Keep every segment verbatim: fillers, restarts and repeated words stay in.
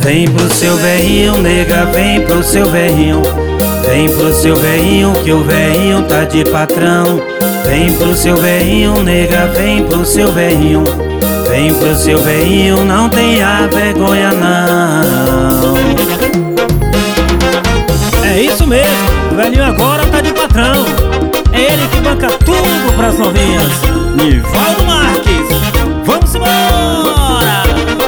Vem pro seu velhinho, nega, vem pro seu velhinho. Vem pro seu velhinho, que o velhinho tá de patrão. Vem pro seu velhinho, nega, vem pro seu velhinho. Vem pro seu velhinho, não tenha vergonha não. É isso mesmo, o velhinho agora tá de patrão. É ele que banca tudo pras novinhas. Nivaldo Marques, vamos embora!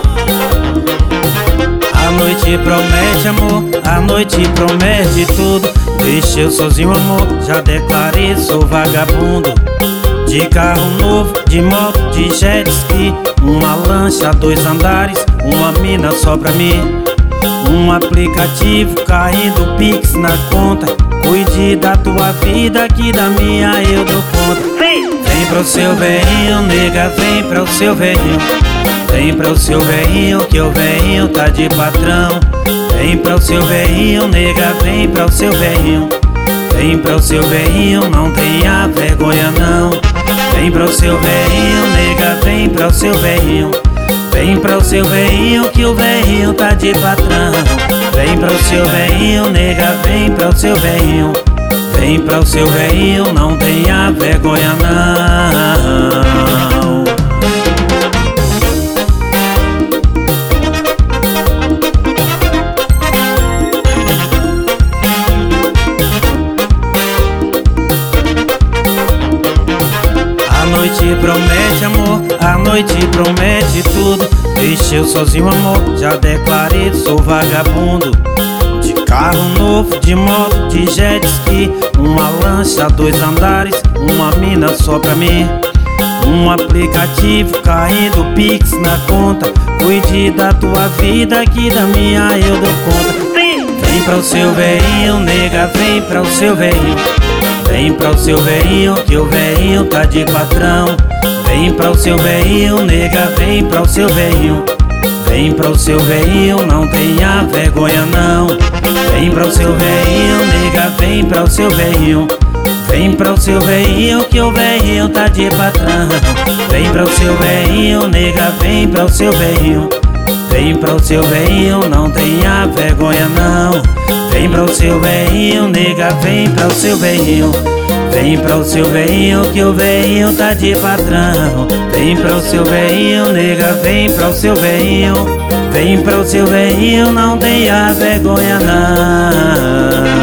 A noite promete amor, a noite promete tudo. Deixa eu sozinho amor, já declarei, sou vagabundo. De carro novo, de moto, de jet ski, uma lancha, dois andares, uma mina só pra mim. Um aplicativo caindo Pix na conta. Cuide da tua vida que da minha eu dou conta. Vem pro seu velhinho, nega, vem pro seu velhinho. Vem pro seu velhinho, que o velhinho tá de patrão. Vem pro seu velhinho, nega, vem pro seu velhinho. Vem pro seu velhinho, não tenha vergonha não. Vem pro seu velhinho, nega, vem pro seu velhinho. Vem pro seu velhinho, que o velhinho tá de patrão. Vem pro seu velhinho, nega, vem pro seu velhinho. Vem pro seu velhinho, não tenha vergonha não. A noite promete amor, a noite promete tudo. Deixa eu sozinho amor, já declarei, sou vagabundo. De carro novo, de moto, de jet ski, uma lancha, dois andares, uma mina só pra mim. Um aplicativo caindo Pix na conta. Cuide da tua vida que da minha eu dou conta. Vem pro seu velhinho, nega, vem pro seu velhinho. Vem pro seu velhinho, que o velhinho tá de patrão. Vem pro seu velhinho, nega, vem pro seu velhinho. Vem pro seu velhinho, não tenha vergonha não. Vem pro seu velhinho, nega, vem pro seu velhinho. Vem pro seu velhinho, que o velhinho tá de patrão. Vem pro seu velhinho, nega, vem pro seu velhinho. Vem pro seu velhinho, não tenha vergonha não. Vem pro seu velhinho, nega, vem pro seu velhinho. Vem pro seu velhinho, que o velhinho tá de patrão. Vem pro seu velhinho, nega, vem pro seu velhinho. Vem pro seu velhinho, não tenha vergonha não.